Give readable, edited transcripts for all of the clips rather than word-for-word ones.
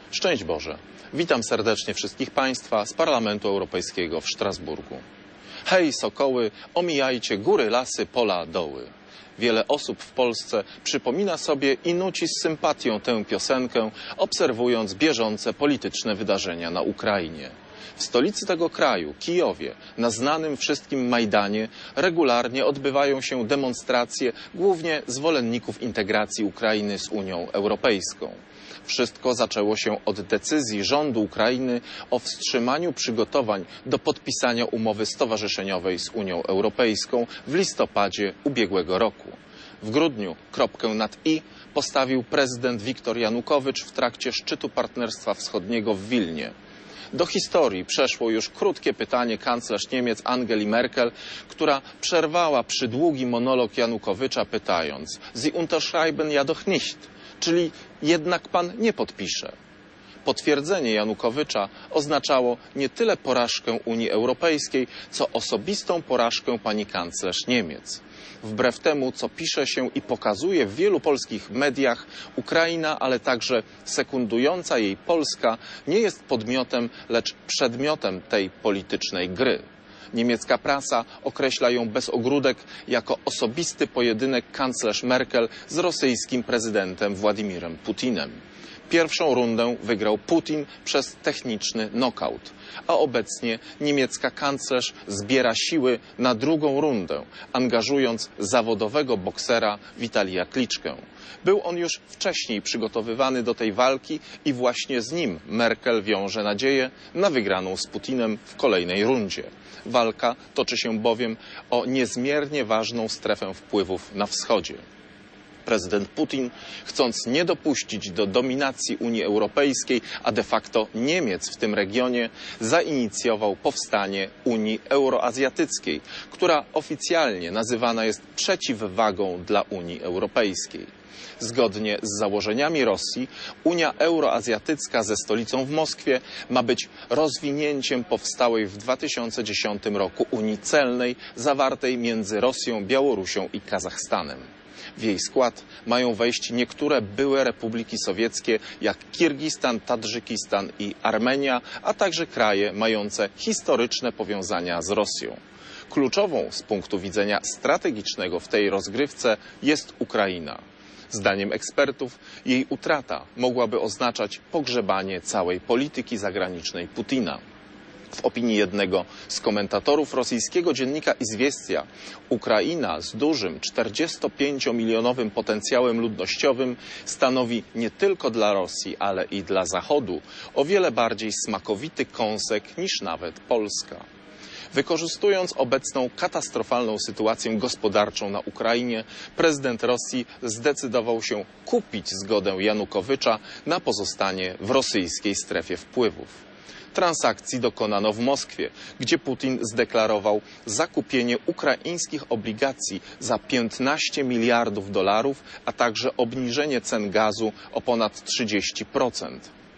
Szczęść Boże! Witam serdecznie wszystkich Państwa z Parlamentu Europejskiego w Strasburgu. Hej, sokoły, omijajcie góry, lasy, pola, doły. Wiele osób w Polsce przypomina sobie i nuci z sympatią tę piosenkę, obserwując bieżące polityczne wydarzenia na Ukrainie. W stolicy tego kraju, Kijowie, na znanym wszystkim Majdanie, regularnie odbywają się demonstracje głównie zwolenników integracji Ukrainy z Unią Europejską. Wszystko zaczęło się od decyzji rządu Ukrainy o wstrzymaniu przygotowań do podpisania umowy stowarzyszeniowej z Unią Europejską w listopadzie ubiegłego roku. W grudniu kropkę nad i postawił prezydent Viktor Janukowycz w trakcie szczytu Partnerstwa Wschodniego w Wilnie. Do historii przeszło już krótkie pytanie kanclerz Niemiec Angeli Merkel, która przerwała przydługi monolog Janukowycza pytając: Sie unterschreiben ja doch nicht, czyli jednak pan nie podpisze. Potwierdzenie Janukowycza oznaczało nie tyle porażkę Unii Europejskiej, co osobistą porażkę pani kanclerz Niemiec. Wbrew temu, co pisze się i pokazuje w wielu polskich mediach, Ukraina, ale także sekundująca jej Polska nie jest podmiotem, lecz przedmiotem tej politycznej gry. Niemiecka prasa określa ją bez ogródek jako osobisty pojedynek kanclerz Merkel z rosyjskim prezydentem Władimirem Putinem. Pierwszą rundę wygrał Putin przez techniczny nokaut, a obecnie niemiecka kanclerz zbiera siły na drugą rundę, angażując zawodowego boksera Witalija Kliczkę. Był on już wcześniej przygotowywany do tej walki i właśnie z nim Merkel wiąże nadzieję na wygraną z Putinem w kolejnej rundzie. Walka toczy się bowiem o niezmiernie ważną strefę wpływów na wschodzie. Prezydent Putin, chcąc nie dopuścić do dominacji Unii Europejskiej, a de facto Niemiec w tym regionie, zainicjował powstanie Unii Euroazjatyckiej, która oficjalnie nazywana jest przeciwwagą dla Unii Europejskiej. Zgodnie z założeniami Rosji, Unia Euroazjatycka ze stolicą w Moskwie ma być rozwinięciem powstałej w 2010 roku Unii Celnej zawartej między Rosją, Białorusią i Kazachstanem. W jej skład mają wejść niektóre byłe republiki sowieckie jak Kirgistan, Tadżykistan i Armenia, a także kraje mające historyczne powiązania z Rosją. Kluczową z punktu widzenia strategicznego w tej rozgrywce jest Ukraina. Zdaniem ekspertów jej utrata mogłaby oznaczać pogrzebanie całej polityki zagranicznej Putina. W opinii jednego z komentatorów rosyjskiego dziennika Izwiestia, Ukraina z dużym 45-milionowym potencjałem ludnościowym stanowi nie tylko dla Rosji, ale i dla Zachodu o wiele bardziej smakowity kąsek niż nawet Polska. Wykorzystując obecną katastrofalną sytuację gospodarczą na Ukrainie, prezydent Rosji zdecydował się kupić zgodę Janukowycza na pozostanie w rosyjskiej strefie wpływów. Transakcji dokonano w Moskwie, gdzie Putin zdeklarował zakupienie ukraińskich obligacji za 15 miliardów dolarów, a także obniżenie cen gazu o ponad 30%.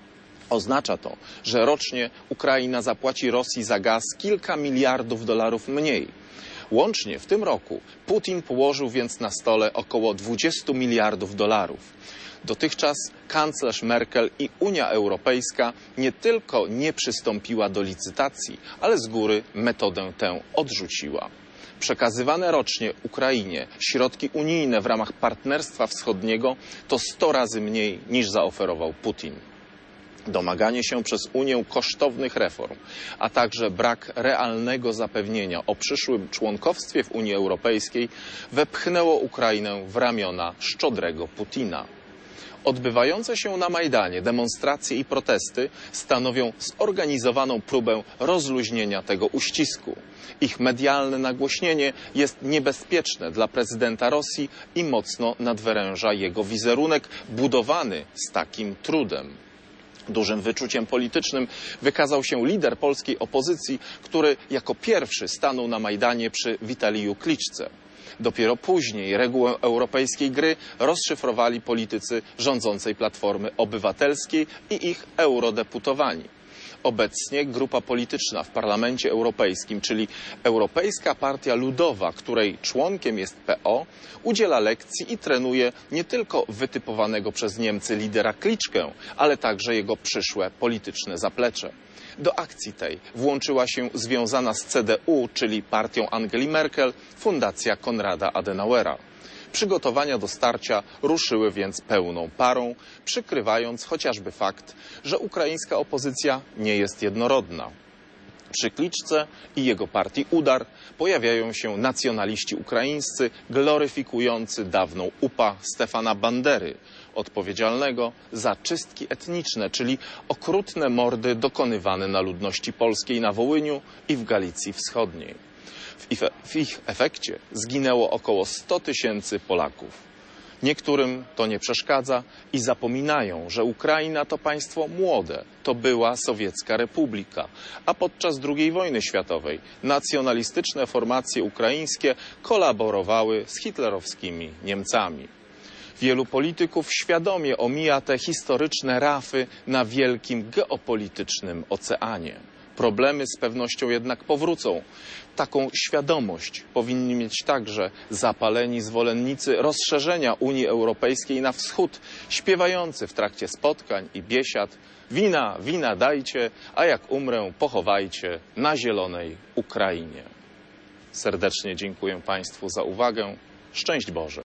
Oznacza to, że rocznie Ukraina zapłaci Rosji za gaz kilka miliardów dolarów mniej. Łącznie w tym roku Putin położył więc na stole około 20 miliardów dolarów. Dotychczas kanclerz Merkel i Unia Europejska nie tylko nie przystąpiła do licytacji, ale z góry metodę tę odrzuciła. Przekazywane rocznie Ukrainie środki unijne w ramach Partnerstwa Wschodniego to 100 razy mniej niż zaoferował Putin. Domaganie się przez Unię kosztownych reform, a także brak realnego zapewnienia o przyszłym członkowstwie w Unii Europejskiej wepchnęło Ukrainę w ramiona szczodrego Putina. Odbywające się na Majdanie demonstracje i protesty stanowią zorganizowaną próbę rozluźnienia tego uścisku. Ich medialne nagłośnienie jest niebezpieczne dla prezydenta Rosji i mocno nadwyręża jego wizerunek budowany z takim trudem. Dużym wyczuciem politycznym wykazał się lider polskiej opozycji, który jako pierwszy stanął na Majdanie przy Witaliju Kliczce. Dopiero później regułę europejskiej gry rozszyfrowali politycy rządzącej Platformy Obywatelskiej i ich eurodeputowani. Obecnie grupa polityczna w Parlamencie Europejskim, czyli Europejska Partia Ludowa, której członkiem jest PO, udziela lekcji i trenuje nie tylko wytypowanego przez Niemcy lidera Klitschkę, ale także jego przyszłe polityczne zaplecze. Do akcji tej włączyła się związana z CDU, czyli partią Angeli Merkel, Fundacja Konrada Adenauera. Przygotowania do starcia ruszyły więc pełną parą, przykrywając chociażby fakt, że ukraińska opozycja nie jest jednorodna. Przy Klitschce i jego partii Udar pojawiają się nacjonaliści ukraińscy gloryfikujący dawną UPA Stefana Bandery, odpowiedzialnego za czystki etniczne, czyli okrutne mordy dokonywane na ludności polskiej na Wołyniu i w Galicji Wschodniej. W ich efekcie zginęło około 100 000 Polaków. Niektórym to nie przeszkadza i zapominają, że Ukraina to państwo młode, to była sowiecka republika, a podczas II wojny światowej nacjonalistyczne formacje ukraińskie kolaborowały z hitlerowskimi Niemcami. Wielu polityków świadomie omija te historyczne rafy na wielkim geopolitycznym oceanie. Problemy z pewnością jednak powrócą. Taką świadomość powinni mieć także zapaleni zwolennicy rozszerzenia Unii Europejskiej na wschód, śpiewający w trakcie spotkań i biesiad: wina, wina dajcie, a jak umrę, pochowajcie na zielonej Ukrainie. Serdecznie dziękuję Państwu za uwagę. Szczęść Boże.